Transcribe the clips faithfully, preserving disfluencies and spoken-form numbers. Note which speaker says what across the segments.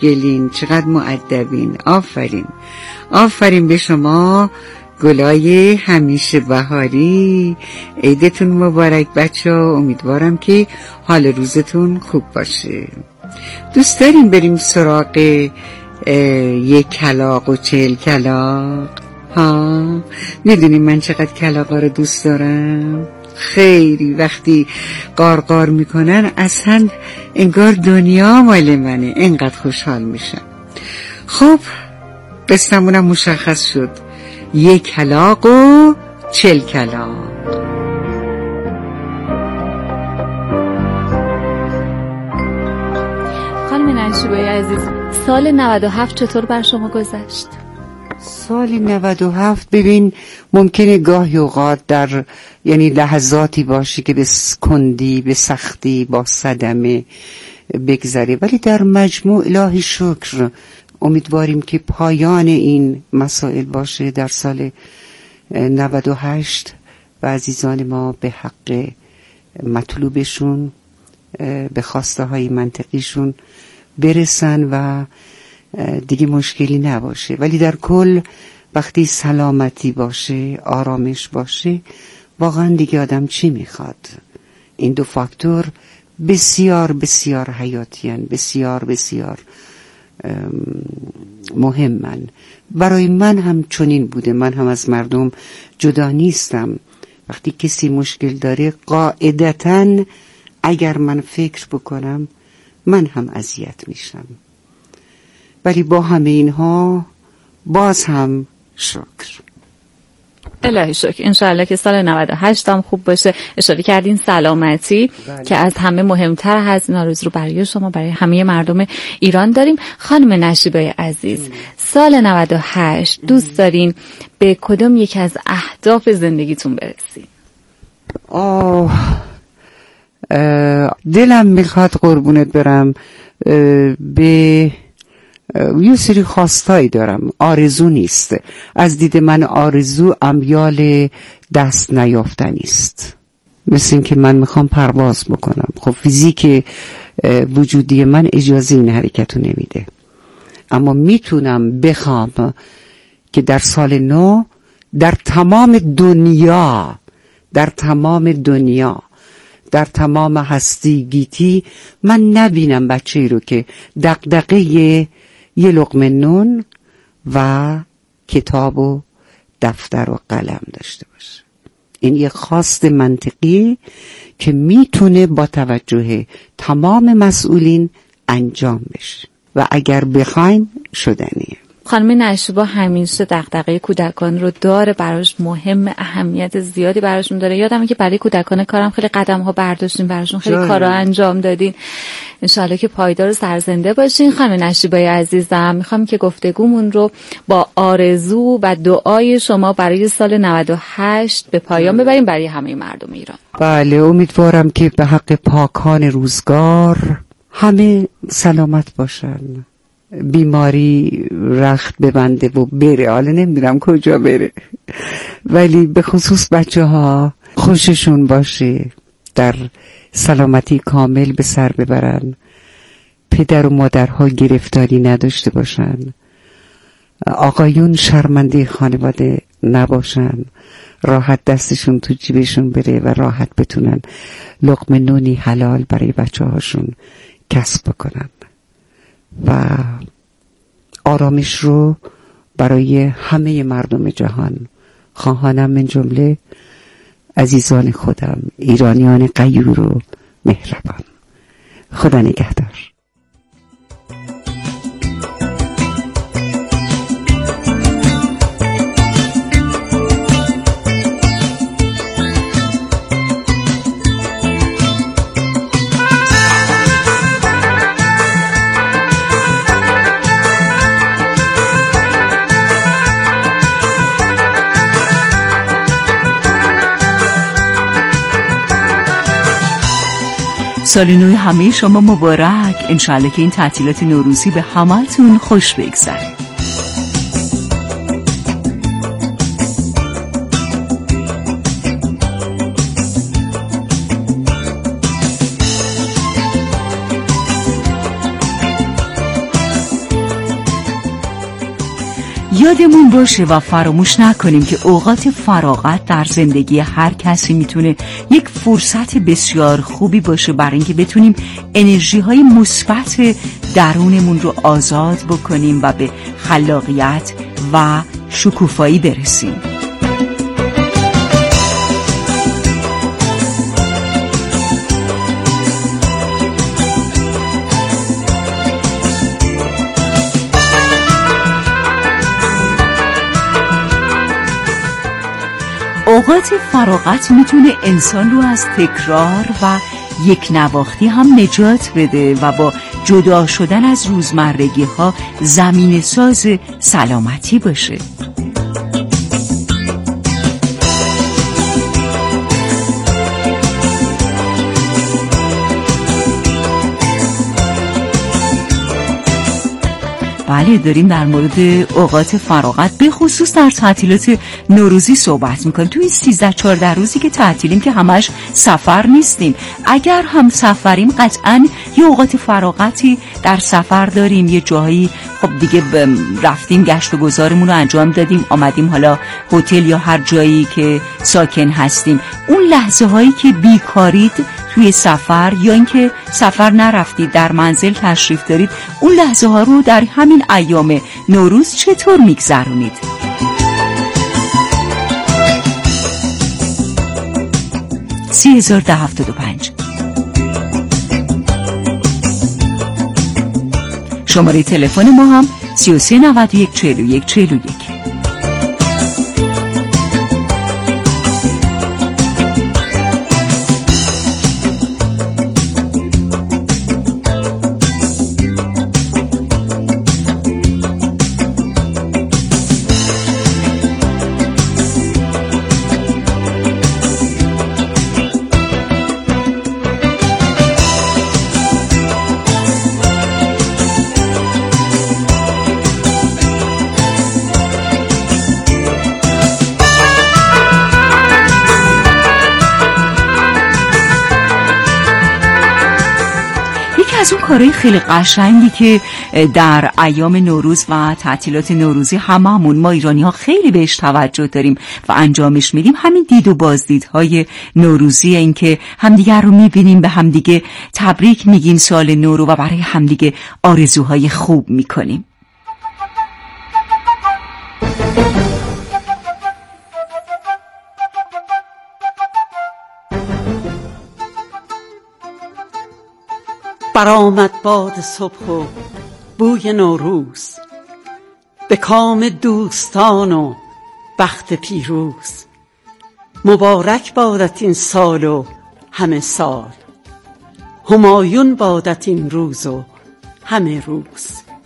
Speaker 1: خوشگلین، چقدر مؤدبین. آفرین آفرین به شما گلای همیشه بهاری. عیدتون مبارک بچه ها. امیدوارم که حال روزتون خوب باشه. دوست داریم بریم سراغ یک کلاغ و چهل کلاغ؟ ها، میدونیم من چقدر کلاغا رو دوست دارم. خیلی وقتی قارقار میکنن اصلا انگار دنیا مال منه، انقدر خوشحال میشم. خب قصه‌مونم مشخص شد، یک کلاغ و چهل کلاغ.
Speaker 2: خانم نشیبای عزیز، سال نود و هفت چطور بر شما گذشت؟
Speaker 1: سال نود و هفت ببین ممکنه گاهی اوقات در یعنی لحظاتی باشه که به کندی، به سختی، با صدمه بگذره، ولی در مجموع الهی شکر امیدواریم که پایان این مسائل باشه در سال نود و هشت و عزیزان ما به حق مطلوبشون، به خواسته های منطقیشون برسن و دیگه مشکلی نباشه. ولی در کل وقتی سلامتی باشه، آرامش باشه، واقعا دیگه آدم چی میخواد؟ این دو فاکتور بسیار بسیار حیاتیان، بسیار بسیار مهمن. برای من هم چنین بوده. من هم از مردم جدا نیستم. وقتی کسی مشکل داره قاعدتاً اگر من فکر بکنم من هم اذیت میشم، ولی با همه اینها باز هم شکر.
Speaker 2: الهی شکر. انشاءالله که سال نود و هشت هم خوب باشه. اشاره کردین سلامتی، بله، که از همه مهمتر هست. این آرزو رو برای شما، برای همه مردم ایران داریم. خانم نشیبای عزیز، ام. سال نود و هشت دوست دارین به کدوم یک از اهداف زندگیتون برسید؟
Speaker 1: آه دلم میخواد قربونت برم به یه سری خواستایی دارم، آرزو نیست. از دید من آرزو امیال دست نیافتنی است. مثل این که من میخوام پرواز بکنم، خب فیزیک وجودی من اجازه این حرکت رو نمیده، اما میتونم بخوام که در سال نو در تمام دنیا در تمام دنیا در تمام هستی گیتی من نبینم بچه‌ای رو که دغدغه یه لقمه نون و کتاب و دفتر و قلم داشته باشه. این یه خواست منطقی که میتونه با توجه تمام مسئولین انجام بشه و اگر بخوایم شدنیه.
Speaker 2: خانم نشیبا همیشه دغدغه کودکان رو داره، براش مهم، اهمیت زیادی براشون داره. یادمه که برای کودکان کارم خیلی قدم ها برداشتین، براشون خیلی کارا انجام دادین. انشالله که پایدار و سرزنده باشین. خانم نشیبای عزیزم، میخوام که گفتگومون رو با آرزو و دعای شما برای سال نود و هشت به پایان ببریم برای همه مردم ایران.
Speaker 1: بله، امیدوارم که به حق پاکان روزگار همه سلامت باشن، بیماری رخت ببنده و بره. حالا نمیدونم کجا بره، ولی به خصوص بچه ها خوششون باشه، در سلامتی کامل به سر ببرن، پدر و مادرها گرفتاری نداشته باشن، آقایون شرمنده خانواده نباشن، راحت دستشون تو جیبشون بره و راحت بتونن لقمه نونی حلال برای بچه هاشون کسب بکنن و آرامش رو برای همه مردم جهان، خواهانم من جمله عزیزان خودم، ایرانیان غیور و مهربان. خدا نگهدار.
Speaker 3: سال نو همه شما مبارک. انشالله که این تعطیلات نوروزی به همتون خوش بگذره. یادمون باشه و فراموش نکنیم که اوقات فراغت در زندگی هر کسی میتونه یک فرصت بسیار خوبی باشه برای اینکه بتونیم انرژی های مثبت درونمون رو آزاد بکنیم و به خلاقیت و شکوفایی برسیم. اوقات فراغت میتونه انسان رو از تکرار و یک نواختی هم نجات بده و با جدا شدن از روزمرگی ها زمینه ساز سلامتی باشه. بله، داریم در مورد اوقات فراغت به خصوص در تعطیلات نوروزی صحبت میکنیم. توی سیزده چهارده روزی که تعطیلیم که همش سفر نیستیم، اگر هم سفریم قطعاً یه اوقات فراغتی در سفر داریم، یه جایی خب دیگه رفتیم گشت و گذارمون رو انجام دادیم، آمدیم حالا هتل یا هر جایی که ساکن هستیم. اون لحظه هایی که بیکارید توی سفر یا اینکه سفر نرفتید در منزل تشریف دارید، اون لحظه ها رو در همین ایام نوروز چطور میگذرونید؟ سی هزار ده هفتاد و پنج شماره تلفن ما هم سی و سه نود و یک چهل و یک چهل و یک. از اون کارهای خیلی قشنگی که در ایام نوروز و تعطیلات نوروزی هممون ما ایرانی ها خیلی بهش توجه داریم و انجامش میدیم، همین دید و بازدیدهای نوروزی، این که همدیگر رو میبینیم، به همدیگه تبریک میگیم سال نو رو و برای همدیگه آرزوهای خوب میکنیم.
Speaker 4: برآمد باد صبح و بوی نوروز، به کام دوستان و بخت پیروز. مبارک بادت این سال و همه سال، همایون بادت این روز و همه روز.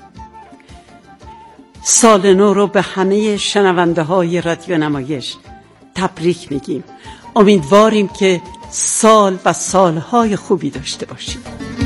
Speaker 4: سال نو رو به همه شنونده های رادیو نمایش تبریک میگیم. امیدواریم که سال و سالهای خوبی داشته باشیم.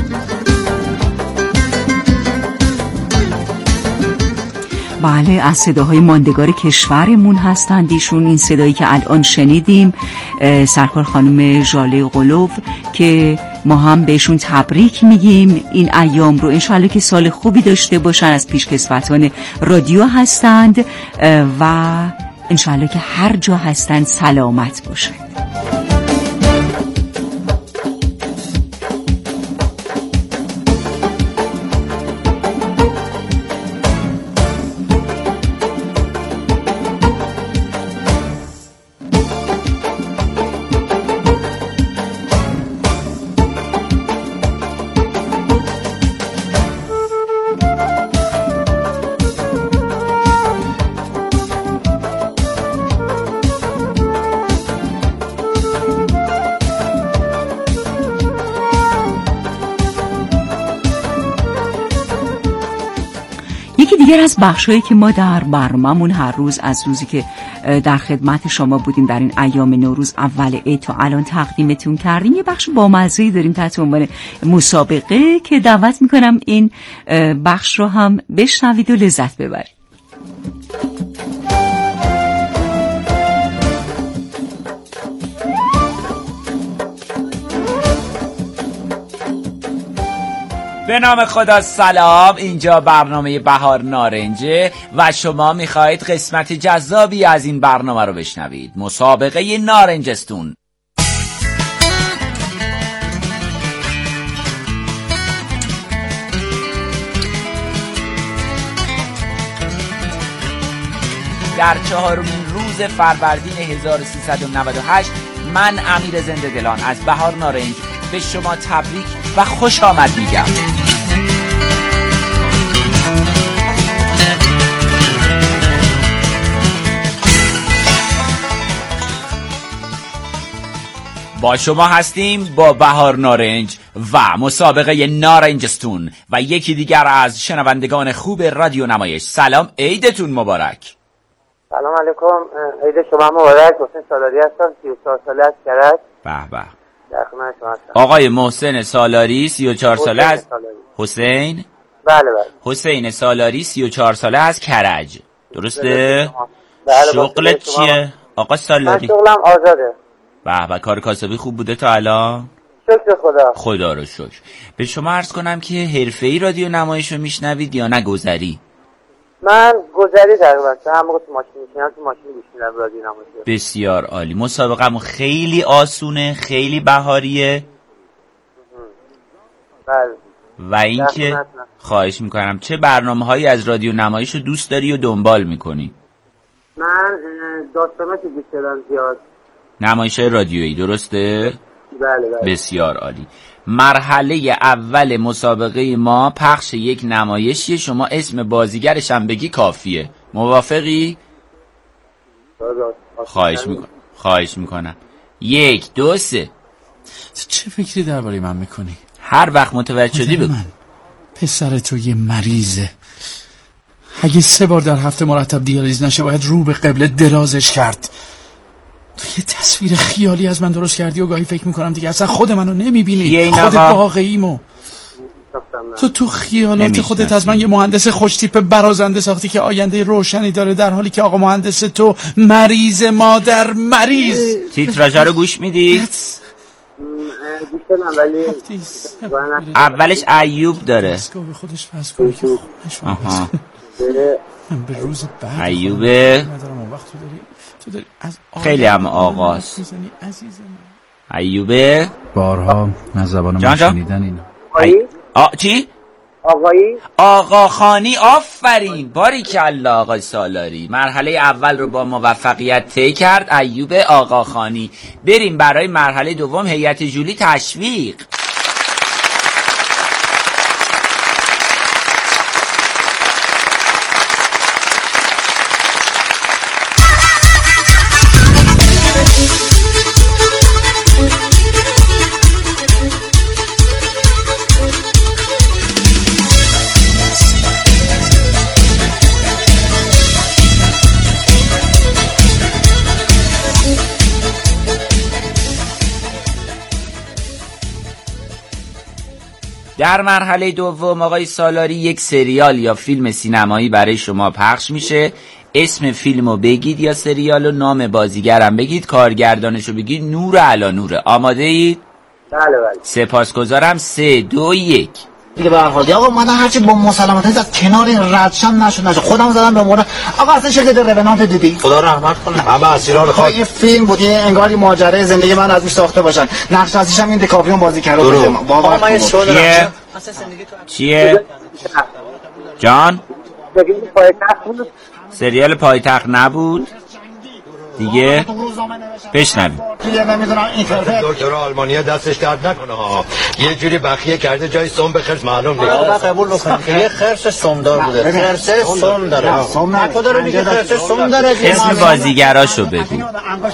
Speaker 3: بله، از صداهای ماندگار کشورمون هستند ایشون. این صدایی که الان شنیدیم سرکار خانم ژاله قلوف که ما هم بهشون تبریک میگیم این ایام رو، انشالله که سال خوبی داشته باشن. از پیشکسوتان رادیو هستند و انشالله که هر جا هستند سلامت باشند. دیگر از بخشایی که ما در برنامه‌مون هر روز از روزی که در خدمت شما بودیم در این ایام نوروز اول عید تا الان تقدیمتون کردیم، یه بخش بامزه‌ای داریم تحت عنوان مسابقه که دعوت میکنم این بخش رو هم بشنوید و لذت ببرید.
Speaker 5: به نام خدا سلام. اینجا برنامه بهار نارنجه و شما میخواهید قسمت جذابی از این برنامه رو بشنوید. مسابقه نارنجستون. در چهارمین روز فروردین هزار و سیصد و نود و هشت من امیر زنده دلان از بهار نارنج به شما تبریک و خوش آمد میگم. با شما هستیم با بهار نارنج و مسابقه نارنجستون و یکی دیگر از شنوندگان خوب رادیو نمایش. سلام، عیدتون مبارک.
Speaker 6: سلام علیکم، عید شما مبارک. حسین سالاری هستم، سی و چهار ساله از کرج.
Speaker 5: به به.
Speaker 6: در خدمت شما هستم.
Speaker 5: آقای محسن سالاری سی و چهار ساله از حسین.
Speaker 6: بله بله.
Speaker 5: حسین سالاری سی و چهار ساله از کرج. درسته؟
Speaker 6: بله.
Speaker 5: شغلت چیه آقا سالاری؟
Speaker 6: من شغلم آزاده.
Speaker 5: به به. کار کاسبی خوب بوده تا الان؟
Speaker 6: شکر خدا.
Speaker 5: خدا رو شکر. به شما عرض کنم که حرفه‌ای رادیو نمایش رو میشنوید یا نه گذری؟
Speaker 6: من گذری تقریبا هم موقع تو ماشین میشینم تو ماشین گوش میدم رادیو نمایش.
Speaker 5: بسیار عالی. مسابقه‌مون خیلی آسونه، خیلی بهاریه.
Speaker 6: بله.
Speaker 5: و اینکه خواهش میکنم چه برنامه‌هایی از رادیو نمایش رو دوست داری و دنبال میکنی؟
Speaker 6: من داستاناتی گوش دادم زیاد.
Speaker 5: نمایش‌های رادیویی، درسته؟
Speaker 6: بله بله.
Speaker 5: بسیار عالی. مرحله اول مسابقه ما پخش یک نمایشیه. شما اسم بازیگرش هم بگی کافیه. موافقی؟ خواهش میکنم. خواهش میکنم. یک دو سه.
Speaker 7: چه فکری درباره من میکنی؟
Speaker 5: هر وقت متوجه شدی بگو.
Speaker 7: من پسر تو یه مریضه. اگه سه بار در هفته مرتب دیالیز نشه باید رو به قبله درازش کرد. تو یه تصویر خیالی از من درست کردی و گاهی فکر میکنم دیگه اصلا خود منو نمیبینی، خود واقعیمو. تو تو خیالات خودت از من یه مهندس خوش تیپ برازنده ساختی که آینده روشنی داره، در حالی که آقا مهندس تو مریض مادر مریض.
Speaker 5: تیتراژا رو گوش میدی؟ اولش ایوب داره. آها.
Speaker 7: به روز بعد
Speaker 5: ایوبه خیلی هم آغاز. ایوبه
Speaker 7: بارها از زبان من شنیدن اینو.
Speaker 5: ای... آ... چی؟
Speaker 6: آقایی؟
Speaker 5: آقا خانی. آفرین، باریکالله آقای سالاری. مرحله اول رو با موفقیت طی کرد ایوب آقا خانی. بریم برای مرحله دوم. هیئت جولی تشویق. در مرحله دوم آقای سالاری یک سریال یا فیلم سینمایی برای شما پخش میشه. اسم فیلمو بگید یا سریالو، نام بازیگرم بگید، کارگردانشو بگید. نور علی نوره. آماده اید؟
Speaker 6: بله بله.
Speaker 5: سپاسگزارم. سه دو یک.
Speaker 8: دیگه به هر حال آقا من هرچی با مسلمات از کنار این ردشم نشد نشد خودم زدم به مورد. آقا اصلا شرکت رونانت دیدی؟ خدا رحمت کنه. همه اسیران خاک. این فیلم بود، یه انگاری ماجرای زندگی من از روش ساخته باشن. نقش ازش هم این دیکاپریو بازی کرده بود.
Speaker 5: بابا من چیه؟ چیه؟ جان؟ سریال پایتخت نبود؟ دیگه بشنویم.
Speaker 9: دکتر آلمانیا دستش درد نکنه ها، یه جوری بخیه کرده جای سم به خرس معلوم نیست.
Speaker 8: آقا قبول بکنید که یه خرس سمدار بوده. خرس سم داره. سم نه تو داره میگه خرس سم داره.
Speaker 5: اسم بازیگراشو بگو.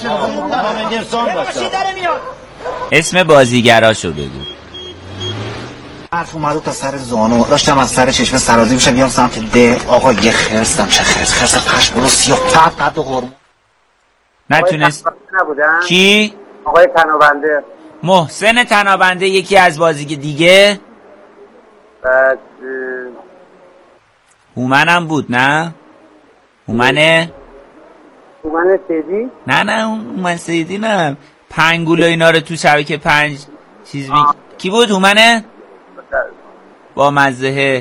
Speaker 5: اسم بازیگراشو بگو.
Speaker 8: حرف اومد تا سر زانو، داشتم از سر چشم سرازی میشم بیام سمت ده. آقا یه خرس دم چه خرس خرس پشمالو سیاه قد قد و قرمون.
Speaker 5: نتونست. کی؟
Speaker 6: آقای تنابنده.
Speaker 5: محسن تنابنده یکی از بازیگر دیگه.
Speaker 6: بعد
Speaker 5: هومنم بود نه؟ هومنه؟
Speaker 6: هومن سیدی؟
Speaker 5: نه نه هومن سیدی نه. پنگول و اینا رو تو شبکه پنج چیز می... کی بود هومنه؟ با مزه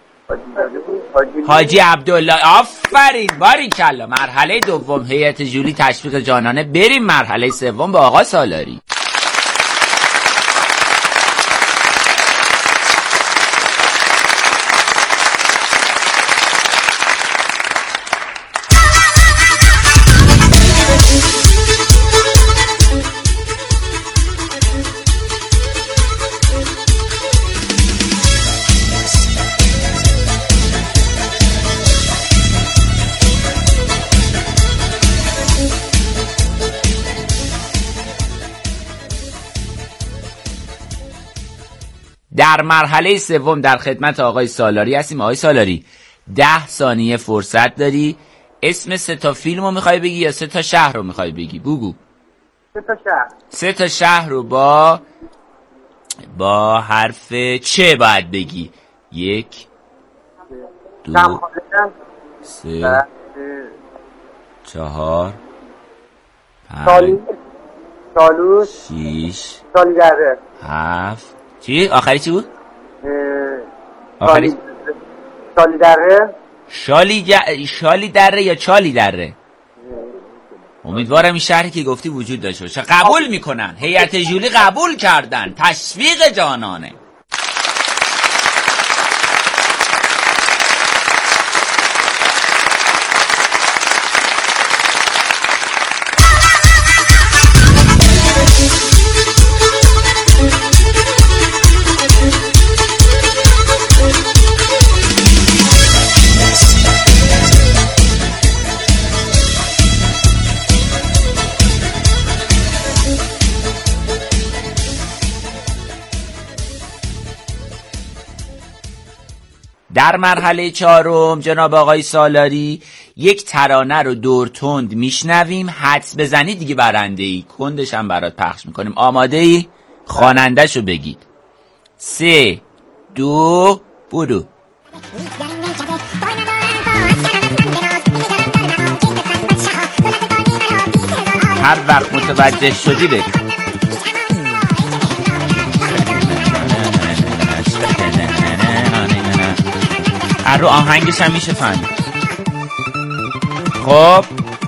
Speaker 5: حاجی عبدالله. آفرین باریکلا. مرحله دوم هیئت جولی تشویق جانانه. بریم مرحله سوم به آقا سالاری. در مرحله سوم در خدمت آقای سالاری هستیم. آقای سالاری ده ثانیه فرصت داری. اسم سه تا فیلم رو میخوای بگی یا سه تا شهر رو میخوای بگی؟ بگو.
Speaker 6: سه تا شهر. سه
Speaker 5: تا شهر رو با با حرف چه باید بگی؟ یک دو سه چهار پنج
Speaker 6: سالوس
Speaker 5: شیش
Speaker 6: سالی دره
Speaker 5: هفت. چی؟ آخری چی بود؟ آخری
Speaker 6: شالی دره.
Speaker 5: شالی ج... شالی دره یا چالی دره؟ امیدوارم این شهری که گفتی وجود داشته باشه. قبول میکنن. هیئت جولی قبول کردن. تشویق جانانه. در مرحله چهارم جناب آقای سالاری یک ترانه رو دور تند میشنویم. حدس بزنی دیگه برنده ای. کندش هم برات پخش میکنیم. آماده ای؟ خوانندش رو بگید. سه دو برو. هر وقت متوجه شدی بگید. رو آهنگش هم میشه فهمید. خب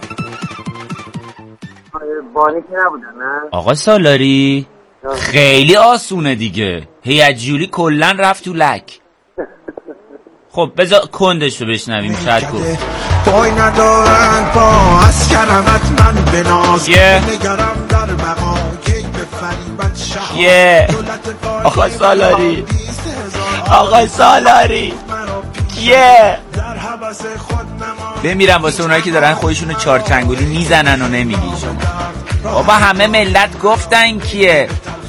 Speaker 6: بانی که نبودن نه
Speaker 5: آقا سالاری؟ خیلی آسونه دیگه. هیئت جولی کلن رفت تو لک. خب بذار کندش رو بشنویم. شاید گفت پای ندارن با از کرمت من بناز نگرم در مقاکی بفریبت شهر. آقا سالاری آقا سالاری کیه؟ بمیرم واسه اونایی که دارن خودشونو چارچنگولی میزنن و نمیگی شما. بابا همه ملت گفتن کیه.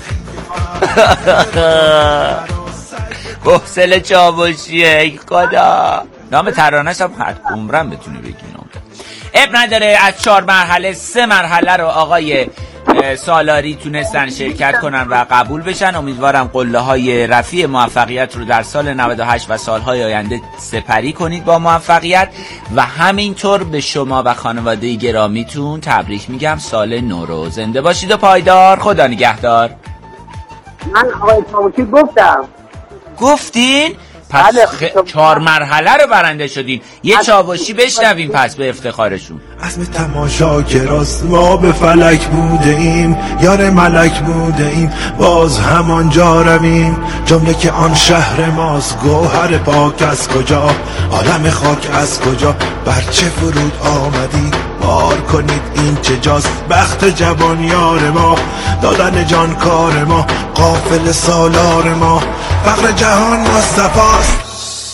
Speaker 5: بحسل چاوشیه. ای خدا. نام ترانه‌ش هم حد عمرم بتونه بگی نام. اب نداره. از چهار مرحله سه مرحله رو آقای سالاری تونستن شرکت کنن و قبول بشن. امیدوارم قله های رفیع موفقیت رو در سال نود و هشت و سالهای آینده سپری کنید با موفقیت و همینطور به شما و خانواده گرامیتون تبریک میگم. سال نو رو. زنده باشید و پایدار. خدا نگهدار.
Speaker 6: من آقای چاوشی گفتم.
Speaker 5: گفتین؟ پس خ... چهار مرحله رو برنده شدین. یه چاوشی بشنویم پس به افتخارشون.
Speaker 10: عزم تماشاگراست ما به فلک بوده ایم، یار ملک بوده ایم، باز همان جا رویم. جمله که آن شهر ماست، گوهر پاک از کجا، عالم خاک از کجا، بر چه فرود آمدی بار کنید این چه جاست. بخت جوان یار ما، دادن جان کار ما، قافل سالار ما، فقر جهان مصطفاست.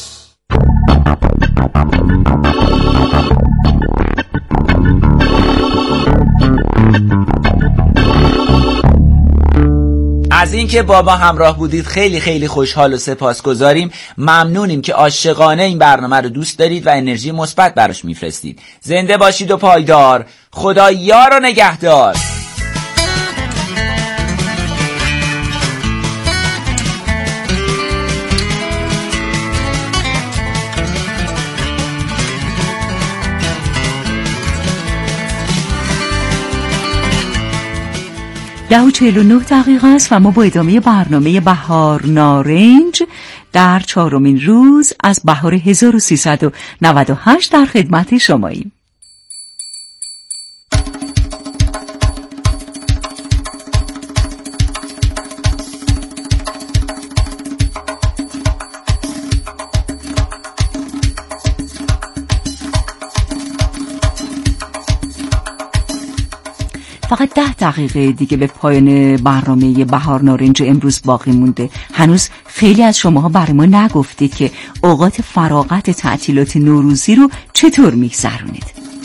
Speaker 5: از اینکه با ما همراه بودید خیلی خیلی خوشحال و سپاسگزاریم. ممنونیم که عاشقانه این برنامه رو دوست دارید و انرژی مثبت براش میفرستید. زنده باشید و پایدار. خدا یار و نگهدار.
Speaker 3: ده و چهل و نه دقیقه است و ما با ادامه برنامه بهار نارنج در چهارمین روز از بهار هزار و سیصد و نود و هشت در خدمت شماییم. فقط ده دقیقه دیگه به پایان برنامه بهار نارنج امروز باقی مونده. هنوز خیلی از شماها برای ما نگفتید که اوقات فراغت تعطیلات نوروزی رو چطور میگذرونید.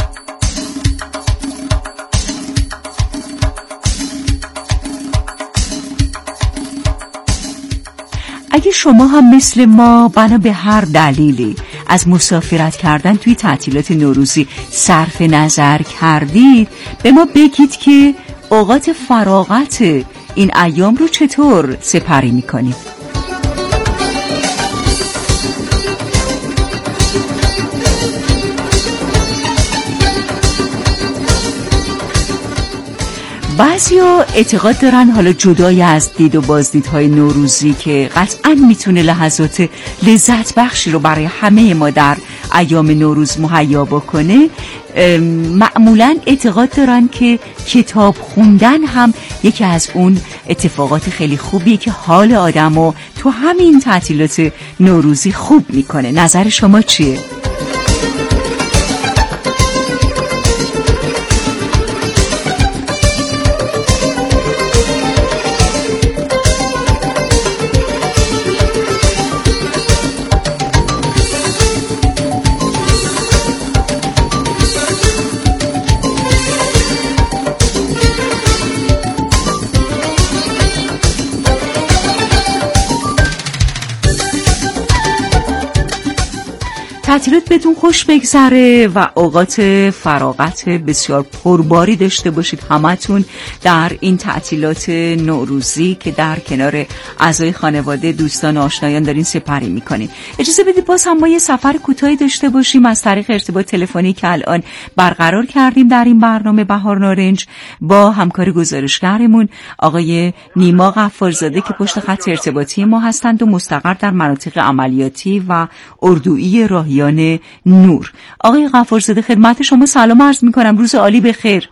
Speaker 3: اگه شما هم مثل ما بنا به هر دلیلی از مسافرت کردن توی تعطیلات نوروزی صرف نظر کردید، به ما بگید که اوقات فراغت این ایام رو چطور سپری میکنید. بعضیا اعتقاد دارن حالا جدای از دید و بازدیدهای نوروزی که قطعاً میتونه لحظات لذت بخشی رو برای همه ما در ایام نوروز مهیا بکنه، معمولاً اعتقاد دارن که کتاب خوندن هم یکی از اون اتفاقات خیلی خوبیه که حال آدمو تو همین تعطیلات نوروزی خوب میکنه. نظر شما چیه؟ تعطیلات بهتون خوش بگذره و اوقات فراغت بسیار پرباری داشته باشید همتون در این تعطیلات نوروزی که در کنار اعضای خانواده، دوستان، آشنایان دارین سپری میکنین. اجازه بدید باز هم ما یه سفر کوتاهی داشته باشیم از طریق ارتباط تلفنی که الان برقرار کردیم در این برنامه بهار نارنج با همکار گزارشگرمون آقای نیما غفارزاده که پشت خط ارتباطی ما هستند و مستقر در مناطق عملیاتی و اردویی راهیان نور. آقای غفارزاده خدمت شما سلام عرض میکنم، روز عالی بخیر.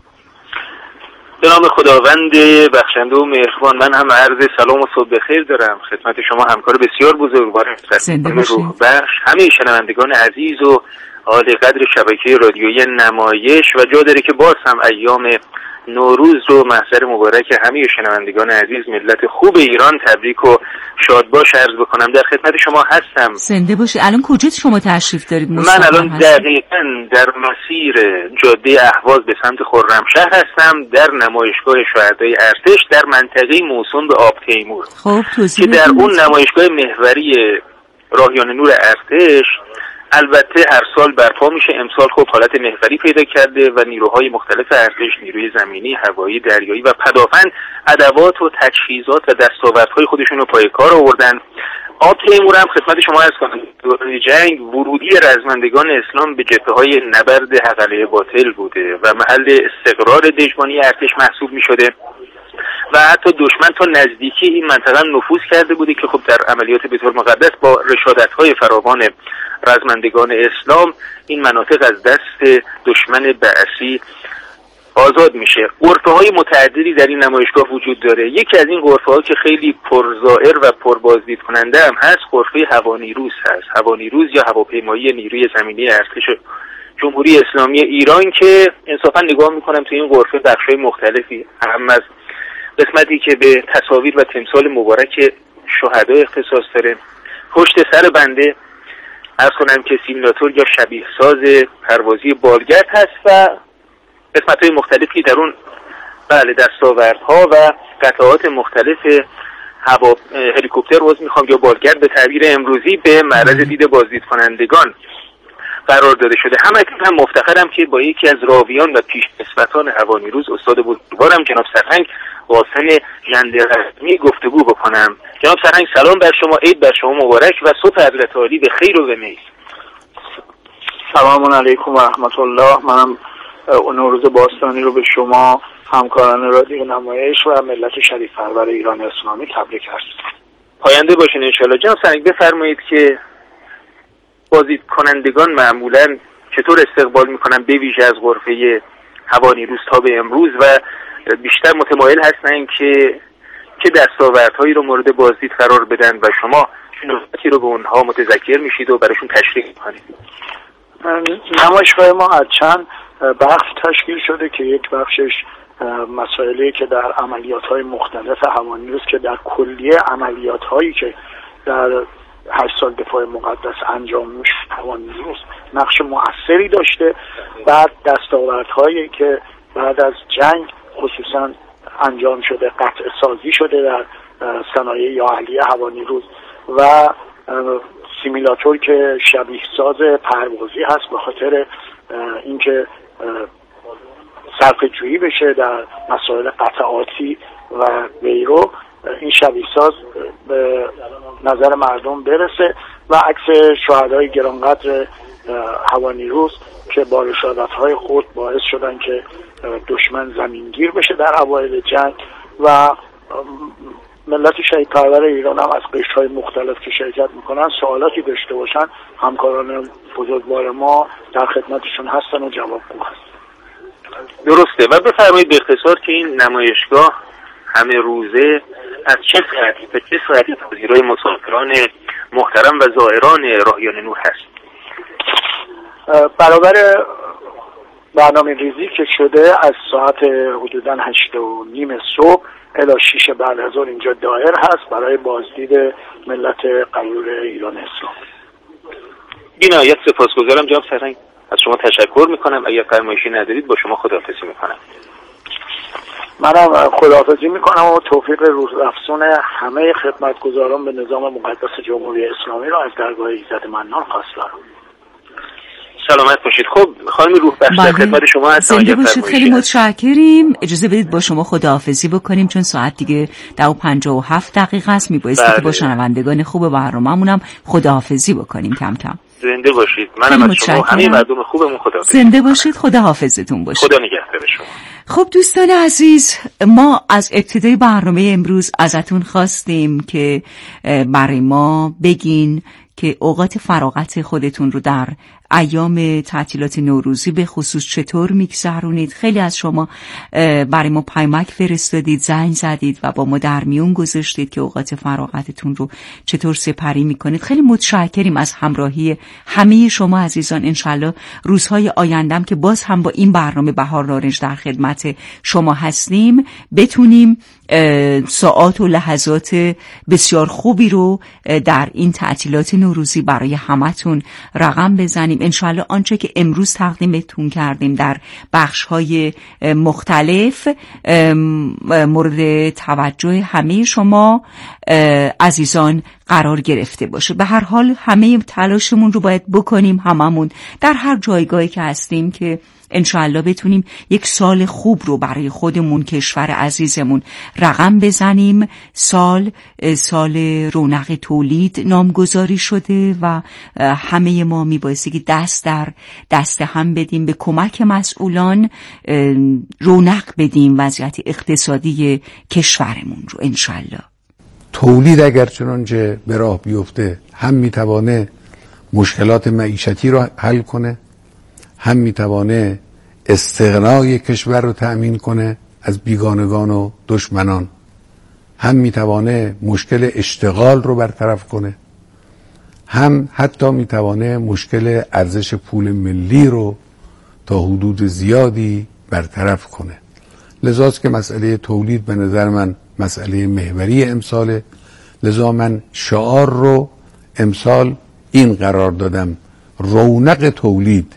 Speaker 11: به نام خداوند بخشنده و مهربان من هم عرض سلام و صبح بخیر دارم خدمت شما همکار بسیار بزرگوار روح بخش، همه شنوندگان عزیز و عالی قدر شبکه رادیویی نمایش و جا داره که باز هم ایام نوروز رو محضر مبارک همه شنوندگان عزیز ملت خوب ایران تبریک و شادباش عرض بکنم. در خدمت شما هستم.
Speaker 3: زنده باشی. الان کجا شما تشریف دارید؟
Speaker 11: من الان دقیقاً در مسیر جاده اهواز به سمت خرمشهر هستم، در نمایشگاه شهدای ارتش در منطقه موسوم به آب تیمور.
Speaker 3: خب توضیح
Speaker 11: که در اون نمایشگاه محوری راهیان نور ارتش البته هر سال برپا میشه. امسال خب حالت محوری پیدا کرده و نیروهای مختلف ارتش، نیروی زمینی، هوایی، دریایی و پدافند ادوات و تجهیزات و دستاوردهای خودشون رو پای کار آوردن. آب تیمور هم خدمت شما عرض کنم دوران جنگ ورودی رزمندگان اسلام به جبهه‌های نبرد حق علیه باطل بوده و محل استقرار دژبانی ارتش محسوب میشده و حتی دشمن تا نزدیکی این منطقه نفوذ کرده بوده که خب در عملیات بیت المقدس با رشادت‌های فراوان رزمندگان اسلام این مناطق از دست دشمن بعثی آزاد میشه. غرفه‌های متعددی در این نمایشگاه وجود داره. یکی از این غرفه‌ها که خیلی پرزائر و پربازدید کننده هم هست غرفه هوانیروز هست. هوانیروز یا هواپیمایی نیروی زمینی ارتش جمهوری اسلامی ایران که انصافا نگاه میکنم تو این غرفه بخش‌های مختلفی هم از قسمتی که به تصاویر و تمثال مبارک شهدا اختصاص داره. پشت سر بنده عرض کنم که سیمولاتور یا شبیه ساز پروازی بالگرد هست و قسمت‌های مختلفی در اون بله دستاوردها و قطعات مختلف هوا هلیکوپتر روز میخوام یا بالگرد به تعبیر امروزی به معرض دید بازدید کنندگان قرار داده شده. همکنون هم مفتخرم که با یکی از راویان و پیشکسوتان هوانیروز استاد بزرگوارم جناب سرهنگ قاسم ژندرمی گفتگو بکنم. جناب سرهنگ سلام بر شما، عید بر شما مبارک و صبح حضرت عالی به خیر و به میل.
Speaker 12: سلام علیکم و رحمت الله. منم نوروز باستانی رو به شما همکاران رادیو نمایش و ملت شریف پرور ایران اسلامی تبریک عرض.
Speaker 11: پاینده باشین انشالله. جناب سرنگ بفرمایید که بازدید کنندگان معمولا چطور استقبال میکنن به ویژه از غرفه هوانیروز تا به امروز و بیشتر متمایل هستن که چه دستاوردهایی رو مورد بازدید قرار بدن و شما چه نکاتی رو به اونها متذکر میشید و براشون تشریح میکنید؟
Speaker 12: نمایشگاه ما از چند بخش تشکیل شده که یک بخشش مسائلی که در عملیات‌های مختلف هوانیروز که در کلیه عملیات‌هایی که در هشت سال دفاع مقدس انجام میشه هوانیروز نقش مؤثری داشته. بعد دستاوردهایی که بعد از جنگ خصوصا انجام شده، قطع سازی شده در صنایع یا اهلی هوانیروز و سیمیلاتور که شبیه ساز پروازی هست به خاطر اینکه صرفه جویی بشه در مسائل قطعاتی و غیره، این شبیه ساز به نظر مردم برسه و عکس شهدای گرانقدر هوانیروز که با رشادت‌های خود باعث شدن که دشمن زمینگیر بشه در اوایل جنگ و ملت شهید پرور ایران هم از قشرهای مختلف که شرکت میکنن سوالاتی داشته باشن، همکاران بزرگوار ما در خدمتشون هستن و جوابگو هستن.
Speaker 11: درسته. و بفرمایید به اختصار که این نمایشگاه همه روزه از چه ساعتی به چه ساعتی پذیرای مسافران محترم و زائران راهیان نور هست؟
Speaker 12: برابر برنامه ریزی که شده از ساعت حدوداً هشت و نیم صبح الی شیش بعد از اون اینجا دایر هست برای بازدید ملت غیور ایران اسلام.
Speaker 11: بی‌نهایت سپاسگزارم جناب سرهنگ، از شما تشکر میکنم. اگر فرمایشی ندارید با شما خداحافظی میکنم.
Speaker 12: منم خداحافظی میکنم و توفیق روزافزون همه خدمتگزاران به نظام مقدس جمهوری اسلامی رو از درگاه ایزد منان خواستم.
Speaker 11: سلامت باشید. خب خانم روح بخش در خدمت شما هستم.
Speaker 3: زنده باشید، خیلی متشکریم. اجازه بدید با شما خداحافظی بکنیم چون ساعت دیگه ده و پنجاه و هفت دقیقه است. میبایستی بله. که با شنوندگان خوب برنامه‌مون هم خداحافظی بکنیم کم کم.
Speaker 11: زنده باشید. منم از شما همه مردم خوبمون خداحافظی.
Speaker 3: زنده باشید، خداحافظتون باشید.
Speaker 11: خدا نگهدار شما.
Speaker 3: خب دوستان عزیز، ما از ابتدای برنامه امروز ازتون خواستیم که برای ما بگین که اوقات فراغت خودتون رو در ایام تعطیلات نوروزی به خصوص چطور میگذرونید. خیلی از شما برای ما پیامک فرستادید، زنگ زدید و با ما در میون گذاشتید که اوقات فراغتتون رو چطور سپری میکنید. خیلی متشکریم از همراهی همه شما عزیزان. انشالله روزهای آیندهم که باز هم با این برنامه بهار نارنج در خدمت شما هستیم بتونیم ساعات و لحظات بسیار خوبی رو در این تعطیلات نوروزی برای همتون رقم بزنیم. انشالله آنچه که امروز تقدیمتون کردیم در بخش‌های مختلف مورد توجه همه شما عزیزان قرار گرفته باشه. به هر حال همه تلاشمون رو باید بکنیم هممون در هر جایگاهی که هستیم که انشاءالله بتونیم یک سال خوب رو برای خودمون، کشور عزیزمون رقم بزنیم. سال سال رونق تولید نامگذاری شده و همه ما میبایستی که دست در دست هم بدیم، به کمک مسئولان رونق بدیم وضعیت اقتصادی کشورمون رو انشاءالله.
Speaker 13: تولید اگر چنانچه به راه بیفته هم میتوانه مشکلات معیشتی رو حل کنه، هم میتوانه استغنای کشور رو تأمین کنه از بیگانگان و دشمنان، هم میتوانه مشکل اشتغال رو برطرف کنه، هم حتی میتوانه مشکل ارزش پول ملی رو تا حدود زیادی برطرف کنه. لذاست که مسئله تولید به نظر من مسئله محوری امساله. لذا من شعار رو امسال این قرار دادم: رونق تولید.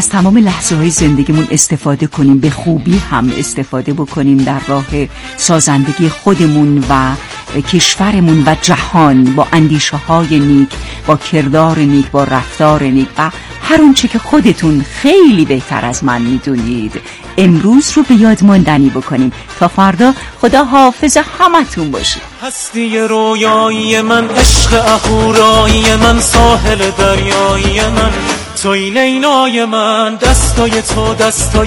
Speaker 3: از تمام لحظه های زندگیمون استفاده کنیم، به خوبی هم استفاده بکنیم در راه سازندگی خودمون و کشورمون و جهان، با اندیشه های نیک، با کردار نیک، با رفتار نیک و هر اون چه که خودتون خیلی بهتر از من میدونید. امروز رو به یاد ماندنی بکنیم. تا فردا خدا حافظ همتون باشه.
Speaker 14: هستی رویایی من، عشق اهورایی من، ساحل دریایی من، توی لیلای من، دستای تو دستای